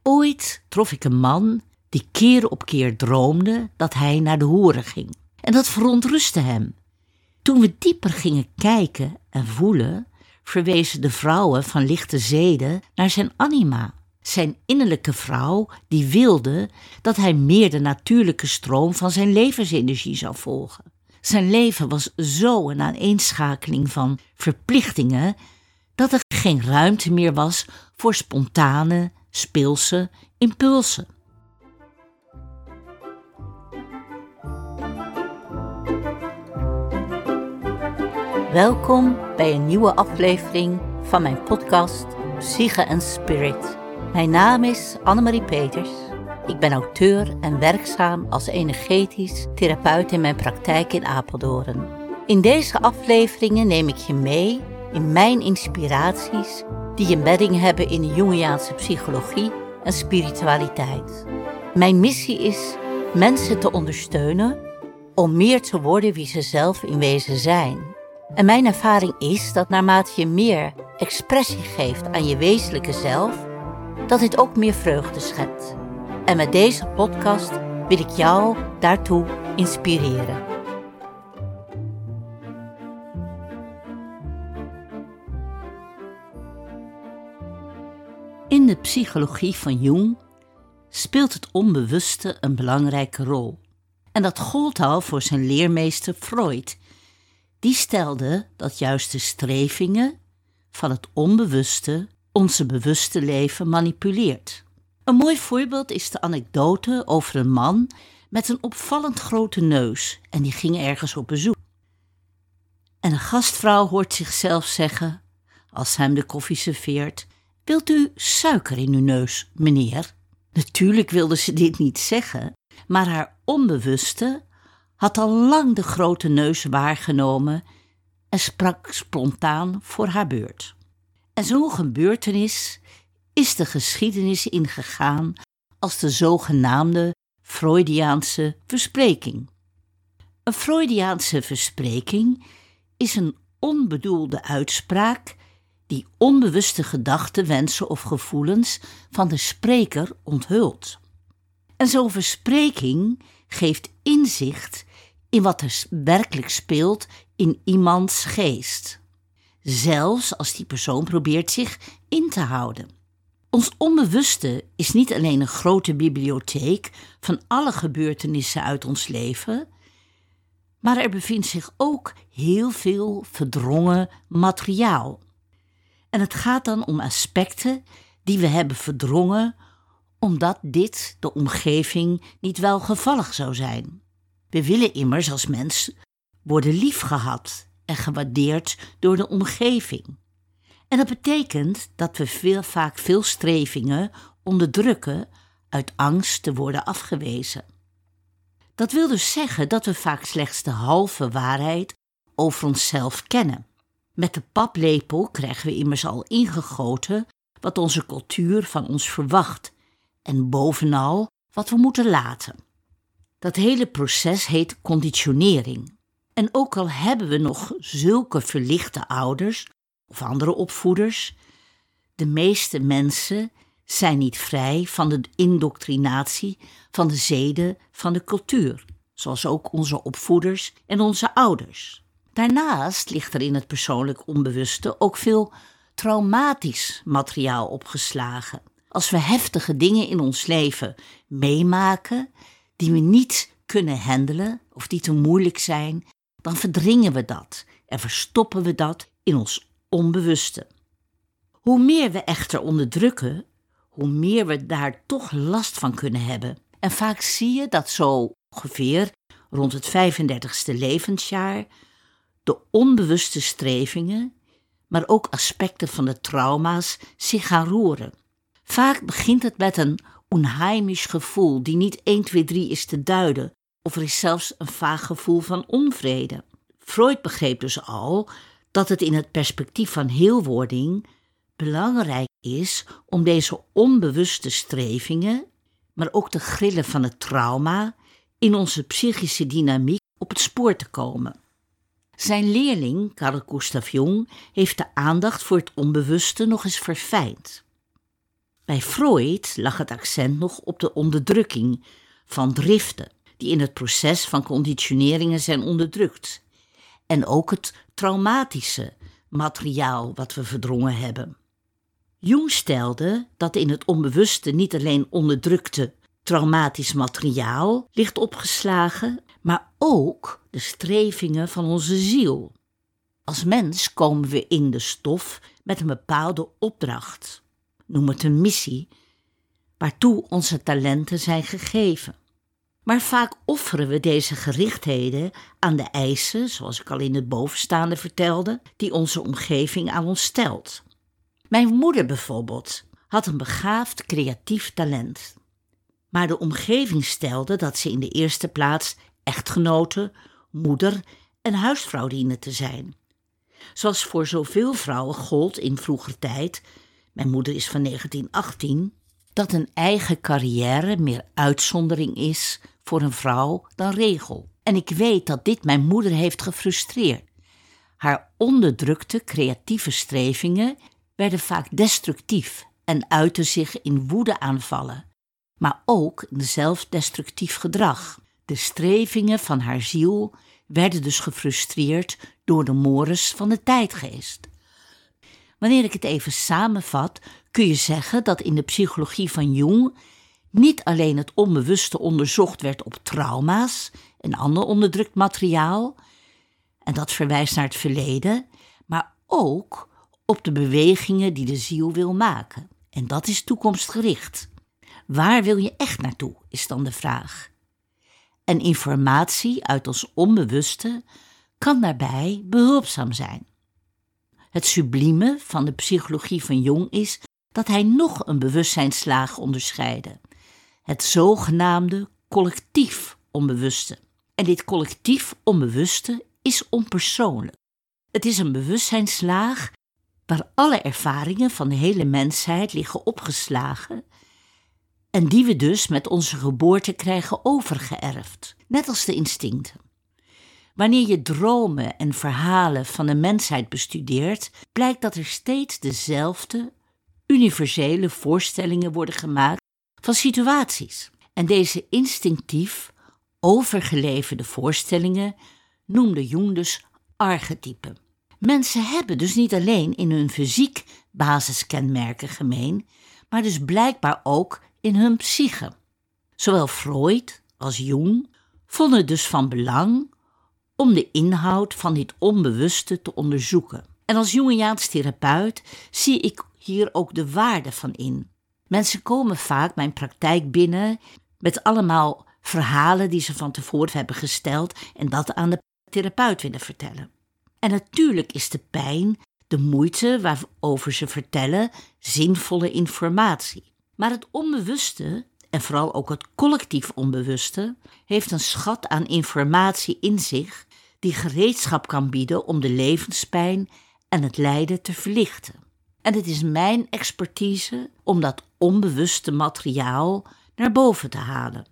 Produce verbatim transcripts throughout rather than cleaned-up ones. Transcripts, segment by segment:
Ooit trof ik een man die keer op keer droomde dat hij naar de hoeren ging. En dat verontrustte hem. Toen we dieper gingen kijken en voelen, verwezen de vrouwen van lichte zeden naar zijn anima. Zijn innerlijke vrouw die wilde dat hij meer de natuurlijke stroom van zijn levensenergie zou volgen. Zijn leven was zo een aaneenschakeling van verplichtingen dat er geen ruimte meer was voor spontane, speelse impulsen. Welkom bij een nieuwe aflevering van mijn podcast Psyche en Spirit. Mijn naam is Annemarie Peters. Ik ben auteur en werkzaam als energetisch therapeut in mijn praktijk in Apeldoorn. In deze afleveringen neem ik je mee in mijn inspiraties die een bedding hebben in de Jungiaanse psychologie en spiritualiteit. Mijn missie is mensen te ondersteunen om meer te worden wie ze zelf in wezen zijn. En mijn ervaring is dat naarmate je meer expressie geeft aan je wezenlijke zelf, dat dit ook meer vreugde schept. En met deze podcast wil ik jou daartoe inspireren. In de psychologie van Jung speelt het onbewuste een belangrijke rol. En dat gold al voor zijn leermeester Freud. Die stelde dat juist de strevingen van het onbewuste onze bewuste leven manipuleert. Een mooi voorbeeld is de anekdote over een man met een opvallend grote neus en die ging ergens op bezoek. En een gastvrouw hoort zichzelf zeggen, als ze hem de koffie serveert: "Wilt u suiker in uw neus, meneer?" Natuurlijk wilde ze dit niet zeggen, maar haar onbewuste had al lang de grote neus waargenomen en sprak spontaan voor haar beurt. En zo'n gebeurtenis is de geschiedenis ingegaan als de zogenaamde Freudiaanse verspreking. Een Freudiaanse verspreking is een onbedoelde uitspraak die onbewuste gedachten, wensen of gevoelens van de spreker onthult. En zo'n verspreking geeft inzicht in wat er werkelijk speelt in iemands geest, zelfs als die persoon probeert zich in te houden. Ons onbewuste is niet alleen een grote bibliotheek van alle gebeurtenissen uit ons leven, maar er bevindt zich ook heel veel verdrongen materiaal. En het gaat dan om aspecten die we hebben verdrongen omdat dit de omgeving niet welgevallig zou zijn. We willen immers als mens worden liefgehad en gewaardeerd door de omgeving. En dat betekent dat we veel, vaak veel strevingen onderdrukken uit angst te worden afgewezen. Dat wil dus zeggen dat we vaak slechts de halve waarheid over onszelf kennen. Met de paplepel krijgen we immers al ingegoten wat onze cultuur van ons verwacht en bovenal wat we moeten laten. Dat hele proces heet conditionering. En ook al hebben we nog zulke verlichte ouders of andere opvoeders, de meeste mensen zijn niet vrij van de indoctrinatie van de zeden van de cultuur, zoals ook onze opvoeders en onze ouders. Daarnaast ligt er in het persoonlijk onbewuste ook veel traumatisch materiaal opgeslagen. Als we heftige dingen in ons leven meemaken die we niet kunnen handelen of die te moeilijk zijn, dan verdringen we dat en verstoppen we dat in ons onbewuste. Hoe meer we echter onderdrukken, hoe meer we daar toch last van kunnen hebben. En vaak zie je dat zo ongeveer rond het vijfendertigste levensjaar de onbewuste strevingen, maar ook aspecten van de trauma's zich gaan roeren. Vaak begint het met een onheimisch gevoel die niet één, twee, drie is te duiden, of er is zelfs een vaag gevoel van onvrede. Freud begreep dus al dat het in het perspectief van heelwording belangrijk is om deze onbewuste strevingen, maar ook de grillen van het trauma, in onze psychische dynamiek op het spoor te komen. Zijn leerling, Carl Gustav Jung, heeft de aandacht voor het onbewuste nog eens verfijnd. Bij Freud lag het accent nog op de onderdrukking van driften, die in het proces van conditioneringen zijn onderdrukt. En ook het traumatische materiaal wat we verdrongen hebben. Jung stelde dat in het onbewuste niet alleen onderdrukte traumatisch materiaal ligt opgeslagen, maar ook de strevingen van onze ziel. Als mens komen we in de stof met een bepaalde opdracht, noem het een missie, waartoe onze talenten zijn gegeven. Maar vaak offeren we deze gerichtheden aan de eisen, zoals ik al in het bovenstaande vertelde, die onze omgeving aan ons stelt. Mijn moeder bijvoorbeeld had een begaafd creatief talent. Maar de omgeving stelde dat ze in de eerste plaats echtgenote, moeder en huisvrouw diende te zijn. Zoals voor zoveel vrouwen gold in vroeger tijd, mijn moeder is van negentien achttien, dat een eigen carrière meer uitzondering is voor een vrouw dan regel. En ik weet dat dit mijn moeder heeft gefrustreerd. Haar onderdrukte creatieve strevingen werden vaak destructief en uitten zich in woedeaanvallen, maar ook in zelfdestructief gedrag. De strevingen van haar ziel werden dus gefrustreerd door de mores van de tijdgeest. Wanneer ik het even samenvat, kun je zeggen dat in de psychologie van Jung niet alleen het onbewuste onderzocht werd op trauma's en ander onderdrukt materiaal, en dat verwijst naar het verleden, maar ook op de bewegingen die de ziel wil maken. En dat is toekomstgericht. Waar wil je echt naartoe, is dan de vraag. En informatie uit ons onbewuste kan daarbij behulpzaam zijn. Het sublieme van de psychologie van Jung is dat hij nog een bewustzijnslaag onderscheidde. Het zogenaamde collectief onbewuste. En dit collectief onbewuste is onpersoonlijk. Het is een bewustzijnslaag waar alle ervaringen van de hele mensheid liggen opgeslagen en die we dus met onze geboorte krijgen overgeërfd, net als de instincten. Wanneer je dromen en verhalen van de mensheid bestudeert, blijkt dat er steeds dezelfde universele voorstellingen worden gemaakt van situaties. En deze instinctief overgeleverde voorstellingen noemde Jung dus archetypen. Mensen hebben dus niet alleen in hun fysiek basiskenmerken gemeen, maar dus blijkbaar ook in hun psyche. Zowel Freud als Jung vonden het dus van belang om de inhoud van dit onbewuste te onderzoeken. En als Jungiaans therapeut zie ik hier ook de waarde van in. Mensen komen vaak mijn praktijk binnen met allemaal verhalen die ze van tevoren hebben gesteld en dat aan de therapeut willen vertellen. En natuurlijk is de pijn, de moeite waarover ze vertellen, zinvolle informatie. Maar het onbewuste, en vooral ook het collectief onbewuste, heeft een schat aan informatie in zich die gereedschap kan bieden om de levenspijn en het lijden te verlichten. En het is mijn expertise om dat onbewuste materiaal naar boven te halen.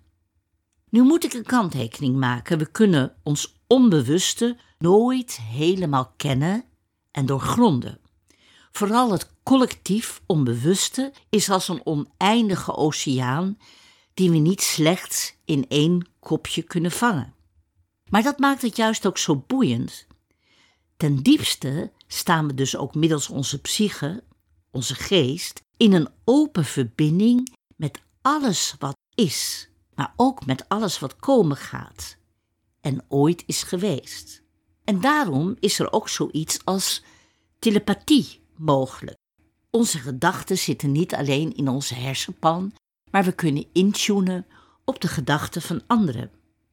Nu moet ik een kanttekening maken. We kunnen ons onbewuste nooit helemaal kennen en doorgronden. Vooral het collectief onbewuste is als een oneindige oceaan die we niet slechts in één kopje kunnen vangen. Maar dat maakt het juist ook zo boeiend. Ten diepste staan we dus ook middels onze psyche, onze geest, in een open verbinding met alles wat is, maar ook met alles wat komen gaat en ooit is geweest. En daarom is er ook zoiets als telepathie mogelijk. Onze gedachten zitten niet alleen in onze hersenpan, maar we kunnen intunen op de gedachten van anderen.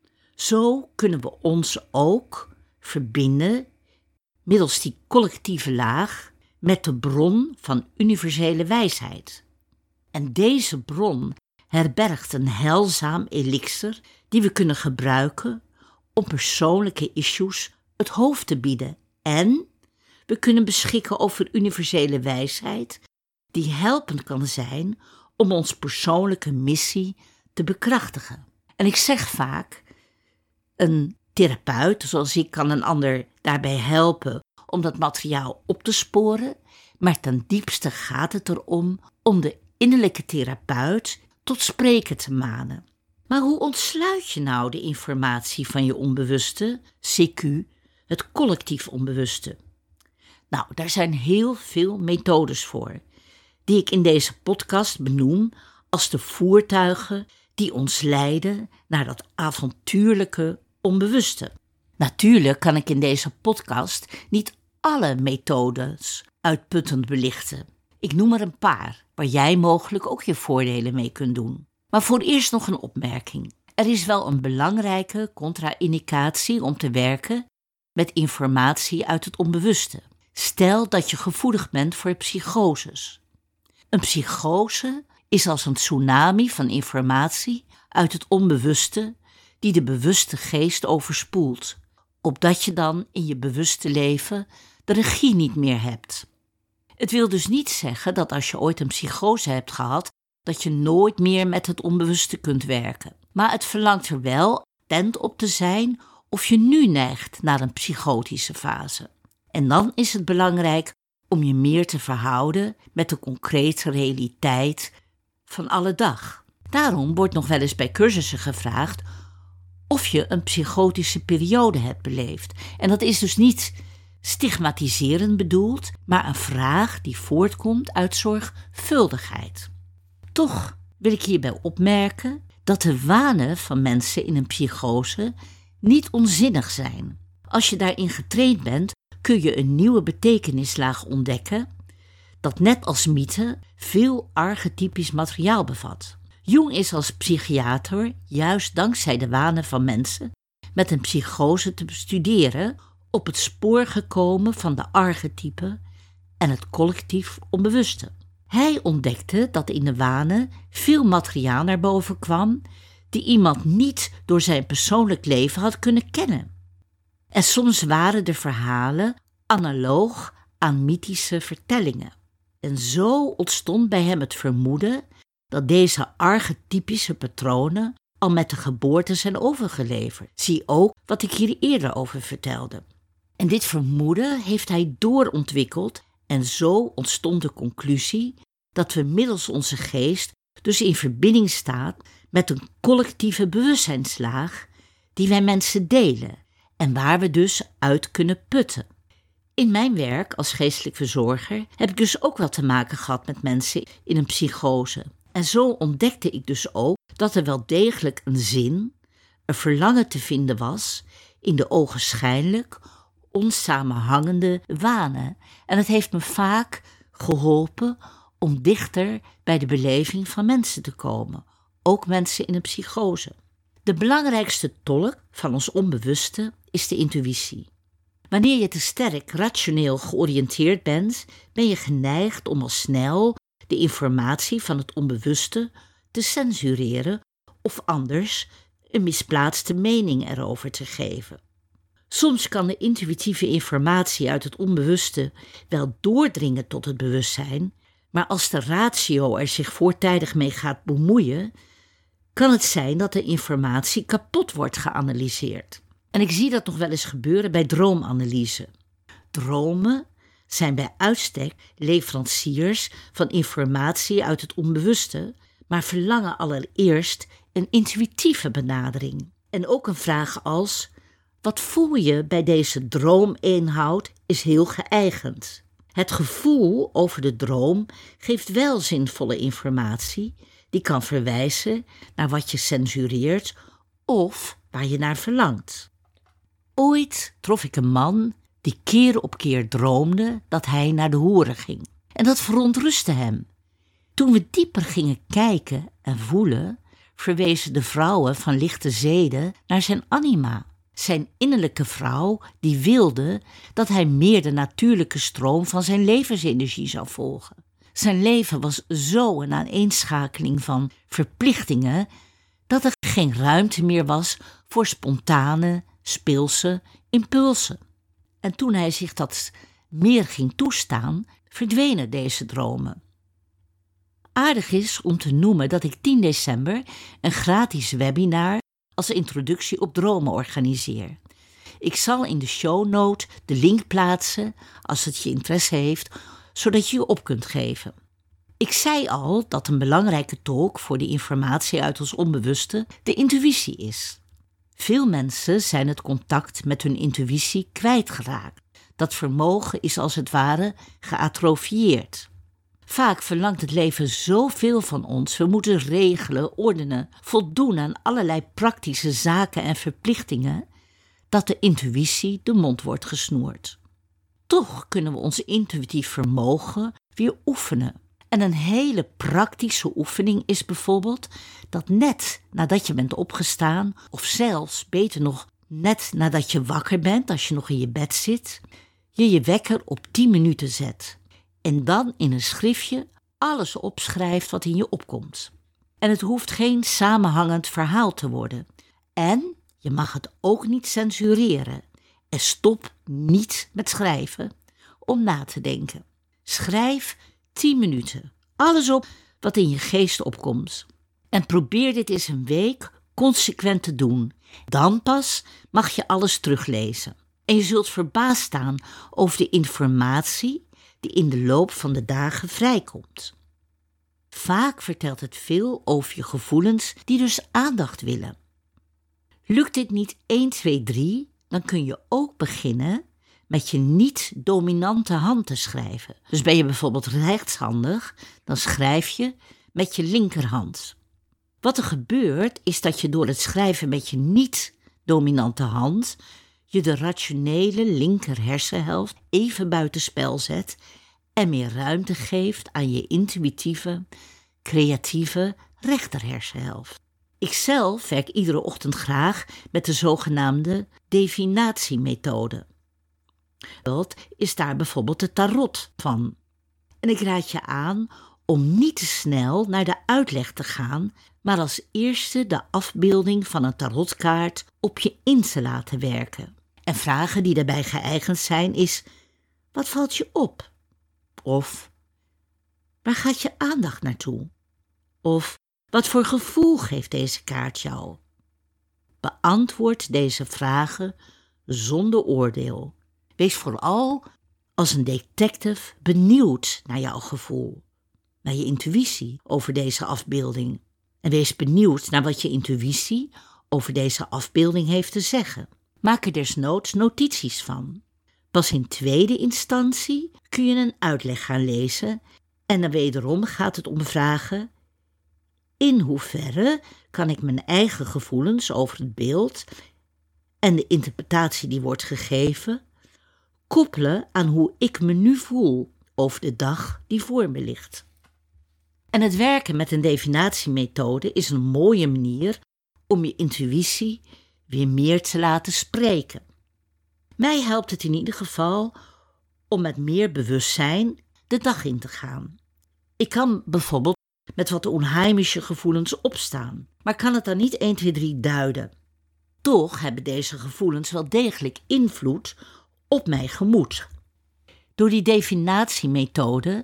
Zo kunnen we ons ook verbinden middels die collectieve laag met de bron van universele wijsheid. En deze bron herbergt een heilzaam elixir die we kunnen gebruiken om persoonlijke issues het hoofd te bieden. En we kunnen beschikken over universele wijsheid die helpend kan zijn om ons persoonlijke missie te bekrachtigen. En ik zeg vaak, een therapeut zoals ik kan een ander daarbij helpen om dat materiaal op te sporen, maar ten diepste gaat het erom om de innerlijke therapeut tot spreken te manen. Maar hoe ontsluit je nou de informatie van je onbewuste, C Q, het collectief onbewuste? Nou, daar zijn heel veel methodes voor, die ik in deze podcast benoem als de voertuigen die ons leiden naar dat avontuurlijke onbewuste. Natuurlijk kan ik in deze podcast niet alle methodes uitputtend belichten. Ik noem er een paar, waar jij mogelijk ook je voordelen mee kunt doen. Maar voor eerst nog een opmerking. Er is wel een belangrijke contra-indicatie om te werken met informatie uit het onbewuste. Stel dat je gevoelig bent voor psychoses. Een psychose is als een tsunami van informatie uit het onbewuste die de bewuste geest overspoelt, opdat je dan in je bewuste leven de regie niet meer hebt. Het wil dus niet zeggen dat als je ooit een psychose hebt gehad, dat je nooit meer met het onbewuste kunt werken. Maar het verlangt er wel attent op te zijn of je nu neigt naar een psychotische fase. En dan is het belangrijk om je meer te verhouden met de concrete realiteit van alle dag. Daarom wordt nog wel eens bij cursussen gevraagd of je een psychotische periode hebt beleefd. En dat is dus niet stigmatiserend bedoeld, maar een vraag die voortkomt uit zorgvuldigheid. Toch wil ik hierbij opmerken dat de wanen van mensen in een psychose niet onzinnig zijn. Als je daarin getraind bent, kun je een nieuwe betekenislaag ontdekken dat net als mythe veel archetypisch materiaal bevat. Jung is als psychiater juist dankzij de wanen van mensen met een psychose te bestuderen op het spoor gekomen van de archetypen en het collectief onbewuste. Hij ontdekte dat in de wanen veel materiaal naar boven kwam die iemand niet door zijn persoonlijk leven had kunnen kennen. En soms waren de verhalen analoog aan mythische vertellingen. En zo ontstond bij hem het vermoeden dat deze archetypische patronen al met de geboorte zijn overgeleverd. Zie ook wat ik hier eerder over vertelde. En dit vermoeden heeft hij doorontwikkeld en zo ontstond de conclusie dat we middels onze geest dus in verbinding staan met een collectieve bewustzijnslaag die wij mensen delen en waar we dus uit kunnen putten. In mijn werk als geestelijk verzorger heb ik dus ook wel te maken gehad met mensen in een psychose. En zo ontdekte ik dus ook dat er wel degelijk een zin, een verlangen te vinden was in de ogenschijnlijk onsamenhangende wanen. En het heeft me vaak geholpen om dichter bij de beleving van mensen te komen, ook mensen in een psychose. De belangrijkste tolk van ons onbewuste is de intuïtie. Wanneer je te sterk rationeel georiënteerd bent, ben je geneigd om al snel de informatie van het onbewuste te censureren of anders een misplaatste mening erover te geven. Soms kan de intuïtieve informatie uit het onbewuste wel doordringen tot het bewustzijn, maar als de ratio er zich voortijdig mee gaat bemoeien, kan het zijn dat de informatie kapot wordt geanalyseerd. En ik zie dat nog wel eens gebeuren bij droomanalyse. Dromen zijn bij uitstek leveranciers van informatie uit het onbewuste, maar verlangen allereerst een intuïtieve benadering. En ook een vraag als: wat voel je bij deze droomeenhoud is heel geëigend. Het gevoel over de droom geeft wel zinvolle informatie, die kan verwijzen naar wat je censureert of waar je naar verlangt. Ooit trof ik een man die keer op keer droomde dat hij naar de hoeren ging. En dat verontrustte hem. Toen we dieper gingen kijken en voelen, verwezen de vrouwen van lichte zeden naar zijn anima. Zijn innerlijke vrouw die wilde dat hij meer de natuurlijke stroom van zijn levensenergie zou volgen. Zijn leven was zo een aaneenschakeling van verplichtingen dat er geen ruimte meer was voor spontane, speelse impulsen. En toen hij zich dat meer ging toestaan, verdwenen deze dromen. Aardig is om te noemen dat ik tien december een gratis webinar als introductie op dromen organiseer. Ik zal in de shownote de link plaatsen als het je interesse heeft, zodat je je op kunt geven. Ik zei al dat een belangrijke tolk voor de informatie uit ons onbewuste de intuïtie is. Veel mensen zijn het contact met hun intuïtie kwijtgeraakt. Dat vermogen is als het ware geatrofieerd. Vaak verlangt het leven zoveel van ons. We moeten regelen, ordenen, voldoen aan allerlei praktische zaken en verplichtingen, dat de intuïtie de mond wordt gesnoerd. Toch kunnen we ons intuïtief vermogen weer oefenen. En een hele praktische oefening is bijvoorbeeld dat net nadat je bent opgestaan, of zelfs beter nog net nadat je wakker bent als je nog in je bed zit, je je wekker op tien minuten zet. En dan in een schriftje alles opschrijft wat in je opkomt. En het hoeft geen samenhangend verhaal te worden. En je mag het ook niet censureren. En stop niet met schrijven om na te denken. Schrijf tien minuten. Alles op wat in je geest opkomt. En probeer dit eens een week consequent te doen. Dan pas mag je alles teruglezen. En je zult verbaasd staan over de informatie die in de loop van de dagen vrijkomt. Vaak vertelt het veel over je gevoelens die dus aandacht willen. Lukt dit niet één, twee, drie, dan kun je ook beginnen met je niet-dominante hand te schrijven. Dus ben je bijvoorbeeld rechtshandig, dan schrijf je met je linkerhand. Wat er gebeurt is dat je door het schrijven met je niet-dominante hand je de rationele linker hersenhelft even buitenspel zet en meer ruimte geeft aan je intuïtieve, creatieve rechter hersenhelft. Ikzelf werk iedere ochtend graag met de zogenaamde divinatiemethode. Dat is daar bijvoorbeeld de tarot van. En ik raad je aan om niet te snel naar de uitleg te gaan, maar als eerste de afbeelding van een tarotkaart op je in te laten werken. En vragen die daarbij geëigend zijn is: wat valt je op? Of waar gaat je aandacht naartoe? Of wat voor gevoel geeft deze kaart jou? Beantwoord deze vragen zonder oordeel. Wees vooral als een detective benieuwd naar jouw gevoel, naar je intuïtie over deze afbeelding. En wees benieuwd naar wat je intuïtie over deze afbeelding heeft te zeggen. Maak er desnoods notities van. Pas in tweede instantie kun je een uitleg gaan lezen en dan wederom gaat het om vragen: in hoeverre kan ik mijn eigen gevoelens over het beeld en de interpretatie die wordt gegeven koppelen aan hoe ik me nu voel over de dag die voor me ligt. En het werken met een divinatiemethode is een mooie manier om je intuïtie weer meer te laten spreken. Mij helpt het in ieder geval om met meer bewustzijn de dag in te gaan. Ik kan bijvoorbeeld met wat onheimische gevoelens opstaan, maar kan het dan niet één, twee, drie duiden. Toch hebben deze gevoelens wel degelijk invloed op mijn gemoed. Door die divinatiemethode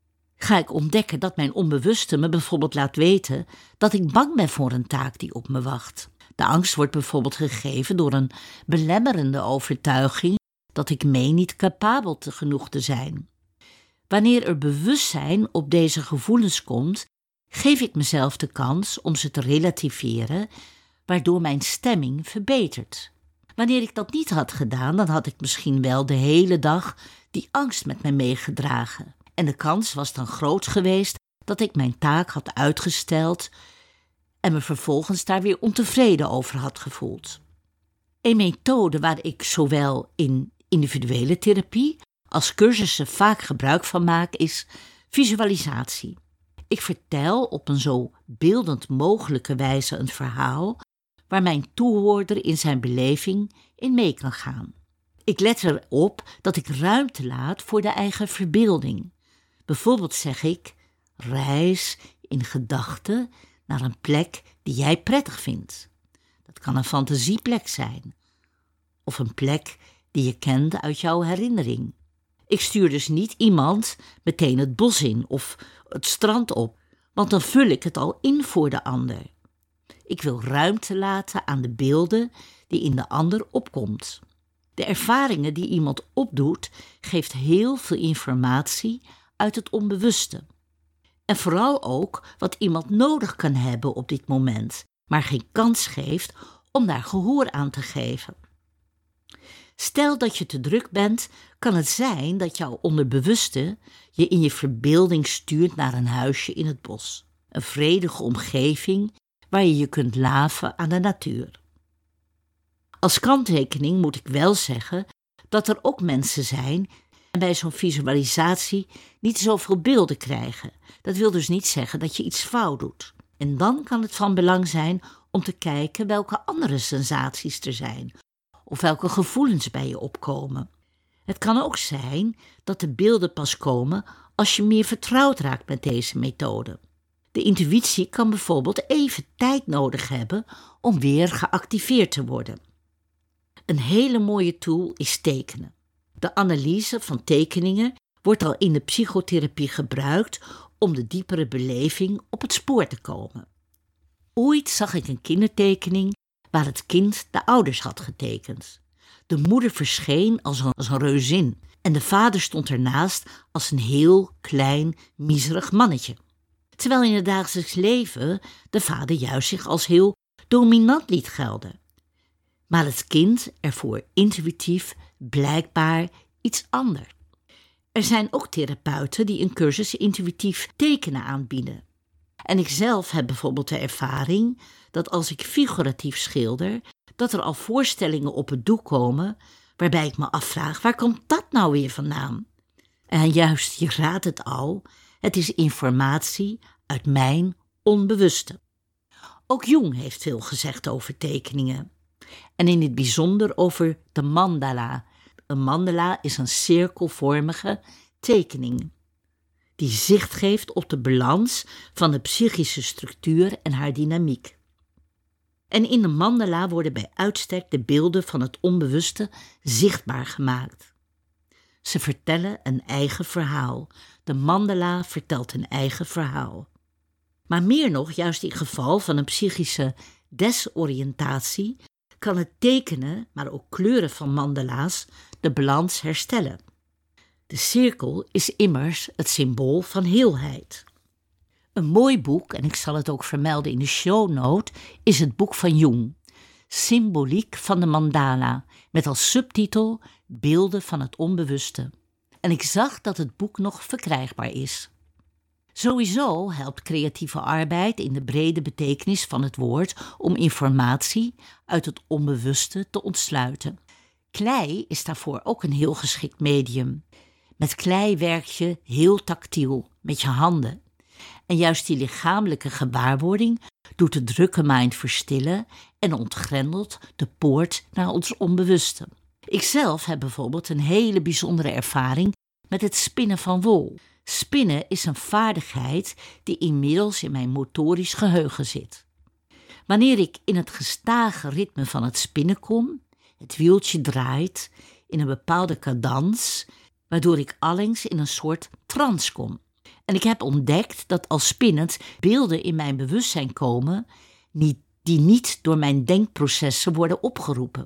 ga ik ontdekken dat mijn onbewuste me bijvoorbeeld laat weten dat ik bang ben voor een taak die op me wacht. De angst wordt bijvoorbeeld gegeven door een belemmerende overtuiging dat ik meen niet capabel te genoeg te zijn. Wanneer er bewustzijn op deze gevoelens komt, geef ik mezelf de kans om ze te relativeren, waardoor mijn stemming verbetert. Wanneer ik dat niet had gedaan, dan had ik misschien wel de hele dag die angst met me meegedragen. En de kans was dan groot geweest dat ik mijn taak had uitgesteld en me vervolgens daar weer ontevreden over had gevoeld. Een methode waar ik zowel in individuele therapie als cursussen vaak gebruik van maak is visualisatie. Ik vertel op een zo beeldend mogelijke wijze een verhaal waar mijn toehoorder in zijn beleving in mee kan gaan. Ik let erop dat ik ruimte laat voor de eigen verbeelding. Bijvoorbeeld zeg ik: reis in gedachten naar een plek die jij prettig vindt. Dat kan een fantasieplek zijn, of een plek die je kent uit jouw herinnering. Ik stuur dus niet iemand meteen het bos in of het strand op, want dan vul ik het al in voor de ander. Ik wil ruimte laten aan de beelden die in de ander opkomt. De ervaringen die iemand opdoet, geeft heel veel informatie uit het onbewuste. En vooral ook wat iemand nodig kan hebben op dit moment, maar geen kans geeft om daar gehoor aan te geven. Stel dat je te druk bent, kan het zijn dat jouw onderbewuste je in je verbeelding stuurt naar een huisje in het bos. Een vredige omgeving waar je je kunt laven aan de natuur. Als kanttekening moet ik wel zeggen dat er ook mensen zijn en bij zo'n visualisatie niet zoveel beelden krijgen. Dat wil dus niet zeggen dat je iets fout doet. En dan kan het van belang zijn om te kijken welke andere sensaties er zijn of welke gevoelens bij je opkomen. Het kan ook zijn dat de beelden pas komen als je meer vertrouwd raakt met deze methode. De intuïtie kan bijvoorbeeld even tijd nodig hebben om weer geactiveerd te worden. Een hele mooie tool is tekenen. De analyse van tekeningen wordt al in de psychotherapie gebruikt om de diepere beleving op het spoor te komen. Ooit zag ik een kindertekening waar het kind de ouders had getekend. De moeder verscheen als een, als een reuzin en de vader stond ernaast als een heel klein, miserig mannetje. Terwijl in het dagelijks leven de vader juist zich als heel dominant liet gelden. Maar het kind ervoor intuïtief blijkbaar iets anders. Er zijn ook therapeuten die een cursus intuïtief tekenen aanbieden. En ik zelf heb bijvoorbeeld de ervaring dat als ik figuratief schilder, dat er al voorstellingen op het doek komen waarbij ik me afvraag, waar komt dat nou weer vandaan? En juist, je raadt het al, het is informatie uit mijn onbewuste. Ook Jung heeft veel gezegd over tekeningen. En in het bijzonder over de mandala. Een mandala is een cirkelvormige tekening die zicht geeft op de balans van de psychische structuur en haar dynamiek. En in de mandala worden bij uitstek de beelden van het onbewuste zichtbaar gemaakt. Ze vertellen een eigen verhaal. De mandala vertelt een eigen verhaal. Maar meer nog, juist in geval van een psychische desoriëntatie, kan het tekenen, maar ook kleuren van mandala's, de balans herstellen. De cirkel is immers het symbool van heelheid. Een mooi boek, en ik zal het ook vermelden in de shownote, is het boek van Jung, Symboliek van de Mandala, met als subtitel Beelden van het onbewuste. En ik zag dat het boek nog verkrijgbaar is. Sowieso helpt creatieve arbeid in de brede betekenis van het woord om informatie uit het onbewuste te ontsluiten. Klei is daarvoor ook een heel geschikt medium. Met klei werk je heel tactiel, met je handen. En juist die lichamelijke gewaarwording doet de drukke mind verstillen en ontgrendelt de poort naar ons onbewuste. Ikzelf heb bijvoorbeeld een hele bijzondere ervaring met het spinnen van wol. Spinnen is een vaardigheid die inmiddels in mijn motorisch geheugen zit. Wanneer ik in het gestage ritme van het spinnen kom, het wieltje draait in een bepaalde cadans, waardoor ik allengs in een soort trance kom. En ik heb ontdekt dat als spinnend beelden in mijn bewustzijn komen, die niet door mijn denkprocessen worden opgeroepen.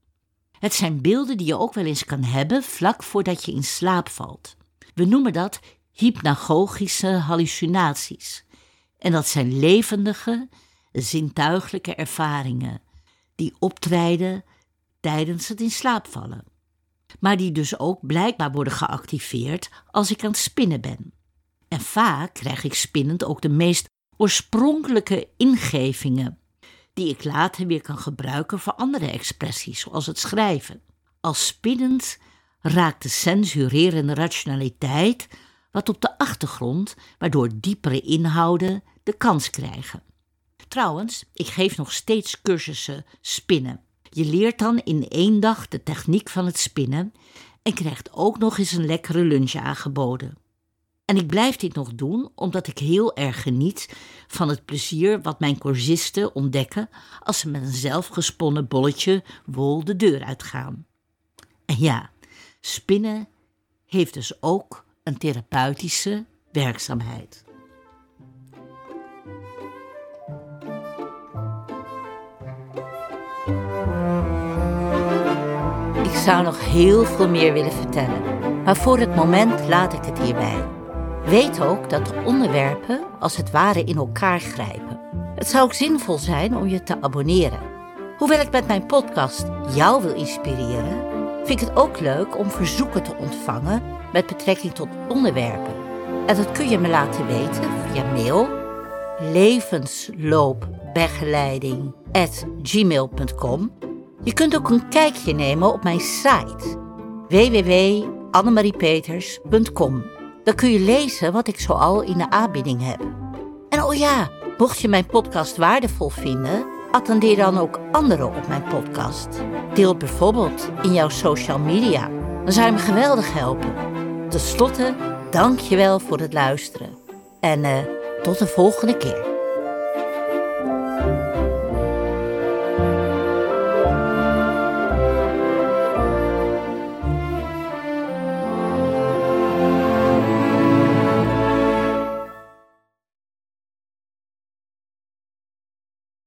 Het zijn beelden die je ook wel eens kan hebben vlak voordat je in slaap valt. We noemen dat hypnagogische hallucinaties. En dat zijn levendige, zintuiglijke ervaringen die optreden tijdens het in slaap vallen. Maar die dus ook blijkbaar worden geactiveerd als ik aan het spinnen ben. En vaak krijg ik spinnend ook de meest oorspronkelijke ingevingen, die ik later weer kan gebruiken voor andere expressies, zoals het schrijven. Als spinnend raakt de censurerende rationaliteit wat op de achtergrond, waardoor diepere inhouden de kans krijgen. Trouwens, ik geef nog steeds cursussen spinnen. Je leert dan in één dag de techniek van het spinnen en krijgt ook nog eens een lekkere lunch aangeboden. En ik blijf dit nog doen omdat ik heel erg geniet van het plezier wat mijn cursisten ontdekken als ze met een zelfgesponnen bolletje wol de deur uitgaan. En ja, spinnen heeft dus ook een therapeutische werkzaamheid. Ik zou nog heel veel meer willen vertellen, maar voor het moment laat ik het hierbij. Weet ook dat de onderwerpen als het ware in elkaar grijpen. Het zou ook zinvol zijn om je te abonneren. Hoewel ik met mijn podcast jou wil inspireren, vind ik het ook leuk om verzoeken te ontvangen met betrekking tot onderwerpen. En dat kun je me laten weten via mail levensloopbegeleiding at gmail punt com. Je kunt ook een kijkje nemen op mijn site w w w punt annemariepeters punt com. Dan kun je lezen wat ik zoal in de aanbieding heb. En oh ja, mocht je mijn podcast waardevol vinden, attendeer dan ook anderen op mijn podcast. Deel het bijvoorbeeld in jouw social media. Dan zou je me geweldig helpen. Ten slotte, dank je wel voor het luisteren. En uh, tot de volgende keer.